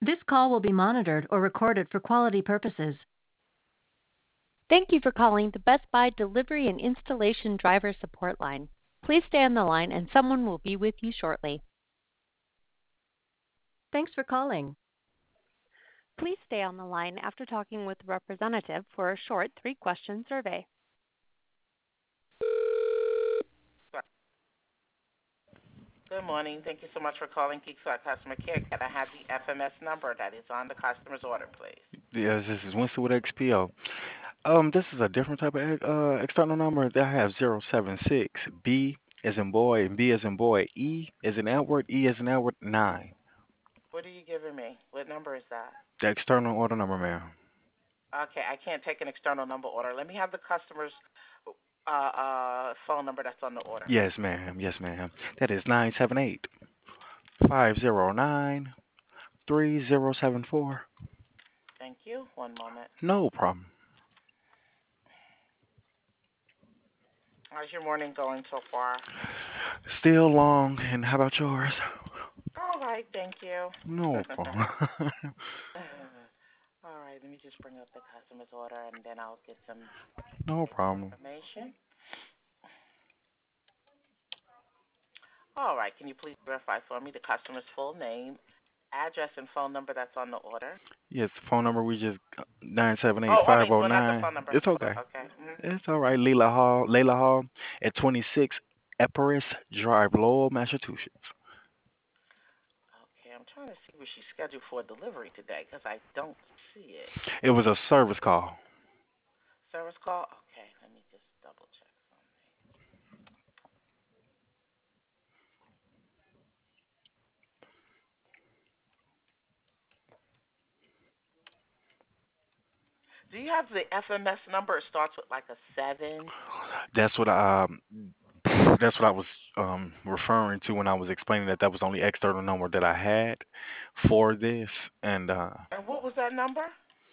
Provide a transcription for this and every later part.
This call will be monitored or recorded for quality purposes. Thank you for calling the Best Buy Delivery and Installation Driver Support Line. Please stay on the line and someone will be with you shortly. Thanks for calling. Please stay on the line after talking with the representative for a short 3-question survey. Good morning. Thank you so much for calling Geekside Customer Care. Can I have the FMS number that is on the customer's order, please? Yes, this is Winston with XPO. This is a different type of external number that I have 076 B as in boy and B as in boy, E as in Edward, E as in Edward 9. What are you giving me? What number is that? The external order number, ma'am. Okay, I can't take an external number order. Let me have the customer's phone number that's on the order. Yes, ma'am. Yes, ma'am. That is 978 509 3074. Thank you. One moment. No problem. How's your morning going so far? Still long, and how about yours? All right, thank you. No problem. All right, let me just bring up the customer's order, and then I'll get some No problem. information. All right, can you please verify for me the customer's full name, address, and phone number that's on the order? Yes, the phone number we just 978 Oh, I mean, well, not the 509. phone number. It's Hold on, okay. okay. It's all right. Layla Hall at 26 Epirus Drive, Lowell, Massachusetts. Okay, I'm trying to see where she's scheduled for delivery today because I don't see it. It was a service call. Service call? Okay, let me just double check something. Do you have the FMS number? It starts with like a 7. That's what that's what I was referring to when I was explaining that was the only external number that I had for this, and And what was that number?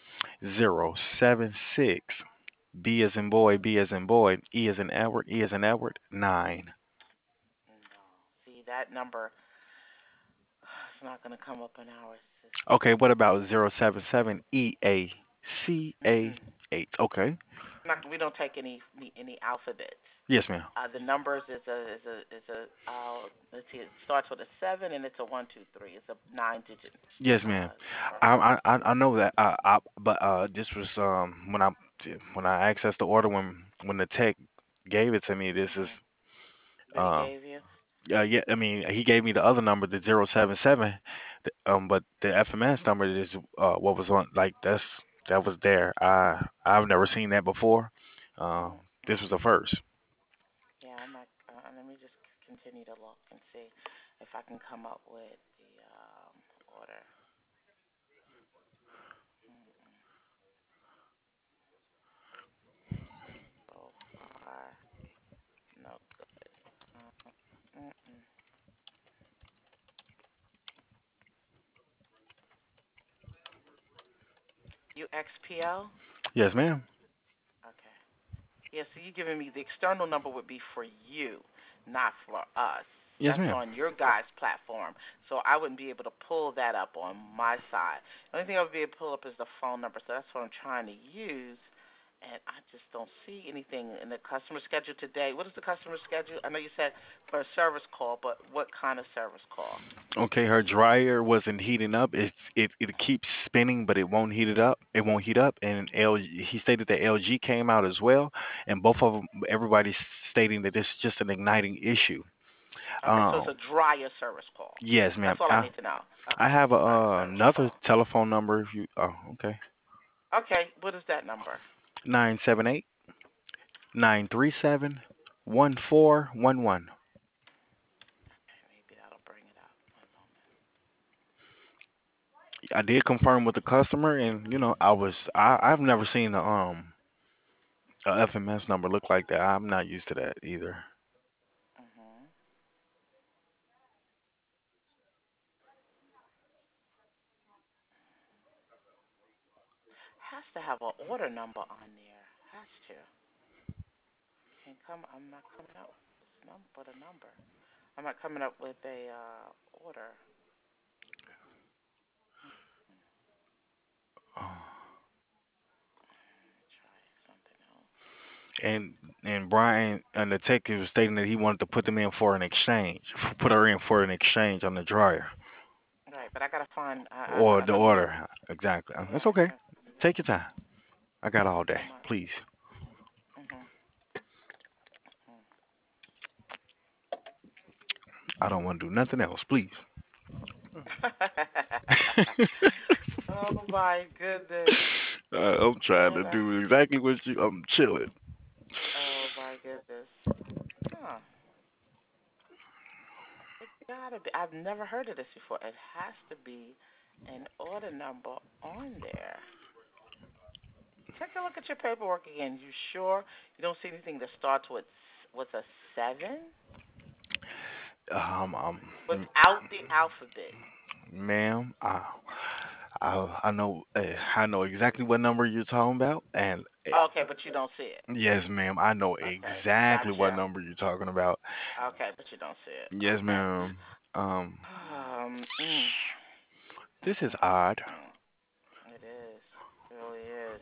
076 B as in boy, B as in boy, E as in Edward, E as in Edward 9. No. See, that number, it's not going to come up in our system. Okay, what about 077 EACA Mm-mm. 8? Okay. We don't take any alphabets. Yes, ma'am. The numbers let's see, it starts with a 7 and it's a 1, 2, 3. It's a 9-digit. Yes, ma'am. I know that. But this was when I accessed the order when the tech gave it to me. This is That he uh gave you. yeah. I mean, he gave me the other number, the 077. But the FMS number is what was on like that was there. I've never seen that before. Uh, this was the first. Yeah, I'm not. Let me just continue to look and see if I can come up with the order. Mm-mm. So far, no good. Mm-mm. UXPL. Yes, ma'am. Okay. Yeah, so you're giving me the external number would be for you, not for us. Yes, That's ma'am. on your guys' platform. So I wouldn't be able to pull that up on my side. The only thing I would be able to pull up is the phone number. So that's what I'm trying to use. And I just don't see anything in the customer schedule today. What is the customer schedule? I know you said for a service call, but what kind of service call? Okay, her dryer wasn't heating up. It keeps spinning, but it won't heat it up. It won't heat up. And LG, he stated that LG came out as well, and both of them, everybody's stating that this is just an igniting issue. Okay, so it's a dryer service call. Yes, ma'am. That's all I need to know. I Okay, have dryer service another call. telephone number. If you okay, Okay, what is that number? 978 937 1411. Maybe that'll bring it up. One moment. I did confirm with the customer, and I've never seen a FMS number look like that. I'm not used to that either. Mhm. Has to have an order number on there. Has to. Can't come. I'm not coming up with this with a number. I'm not coming up with a order. and Brian and the detective was stating that he wanted to put them in for an exchange, put her in for an exchange on the dryer Right, but I gotta find. or the Let me. order. Exactly. That's Yeah. okay. Take your time. I got all day. So much. Please. Mhm. I don't want to do nothing else. Please. Oh my goodness. I'm trying to Uh, do exactly what you. I'm chilling. oh my goodness. Huh. It gotta be. I've never heard of this before. It has to be an order number on there. Take a look at your paperwork again. You sure you don't see anything that starts with a 7 Um, without the alphabet? ma'am, I know exactly what number you're talking about, and Okay, but you don't see it. yes, ma'am, I know Okay, exactly what gotcha. number you're talking about. Okay, but you don't see it. Yes, Okay. ma'am. Um, Um. Mm, this is odd. it is. It really is.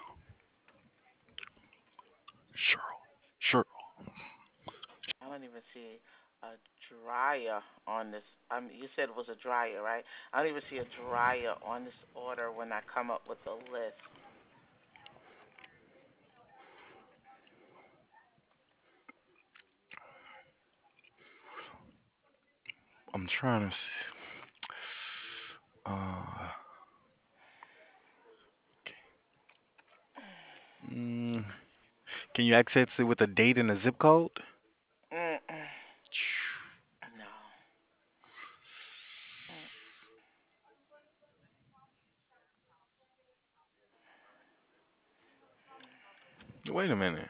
Sure, sure. I don't even see a dryer on this. You said it was a dryer, right? I don't even see a dryer on this order when I come up with the list. I'm trying to. Uh, mm, can you access it with a date and a zip code? Mm-mm. No. Mm. Wait a minute.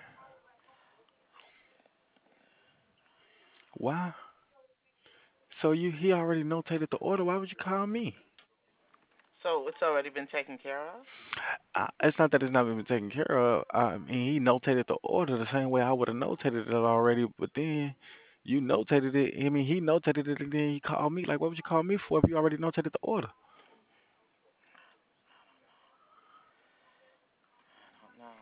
Why? So he already notated the order. Why would you call me? So it's already been taken care of? It's not that it's not been taken care of. I mean, he notated the order the same way I would have notated it already. But then you notated it. I mean, he notated it, and then he called me. Like, what would you call me for if you already notated the order? I don't know.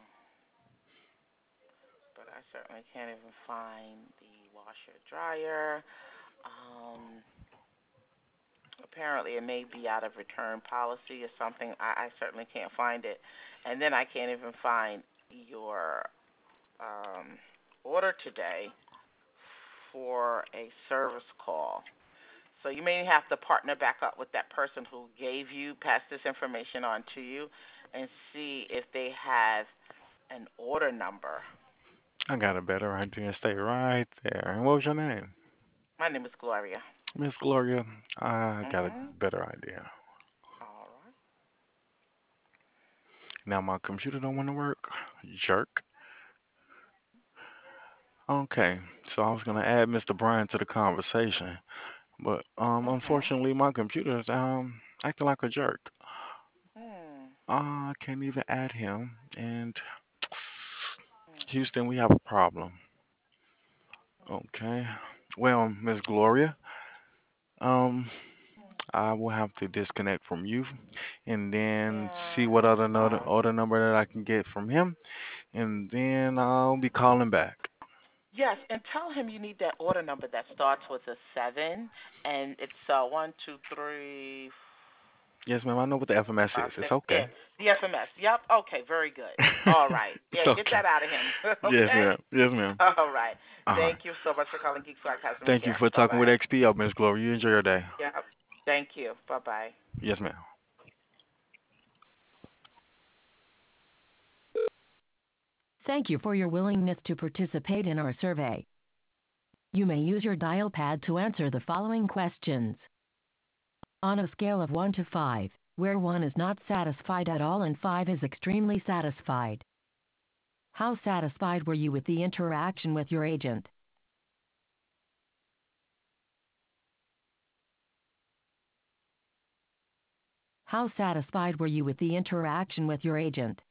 But I certainly can't even find the washer dryer. Um, Apparently it may be out of return policy or something. I certainly can't find it. And then I can't even find your order today for a service call. So you may have to partner back up with that person who gave you, pass this information on to you, and see if they have an order number. I got a better idea. Stay right there. And what was your name? My name is Gloria. Miss Gloria. I got a Mhm. better idea. All right. Now my computer don't want to work. Jerk. Okay, so I was gonna add Mr. Bryan to the conversation, but Mhm. unfortunately my computer is acting like a jerk. Hmm. I can't even add him. And Houston, we have a problem. Okay. Well, Miss Gloria, um, I will have to disconnect from you and then see Yeah. what other number that I can get from him, and then I'll be calling back. Yes, and tell him you need that order number that starts with a 7, and it's one, two, three, Yes, ma'am. I know what the four, FMS five, is. It's six. okay. Yeah, the FMS. Yep. Okay. Very good. All right. It's Yeah, get okay. that out of him. Yes, Okay. ma'am. Yes, ma'am. All right. All right. Thank you so much for calling Geek Squad Customer Thank you Care. for Bye talking with bye. XPO, Miss Gloria. You enjoy your day. Yep. Thank you. Bye bye. Yes, ma'am. Thank you for your willingness to participate in our survey. You may use your dial pad to answer the following questions. On a scale of 1 to 5, where 1 is not satisfied at all and 5 is extremely satisfied, how satisfied were you with the interaction with your agent? How satisfied were you with the interaction with your agent?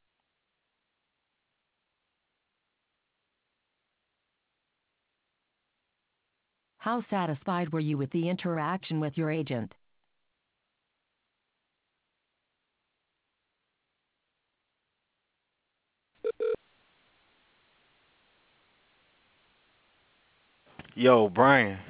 How satisfied were you with the interaction with your agent? Yo, Brian.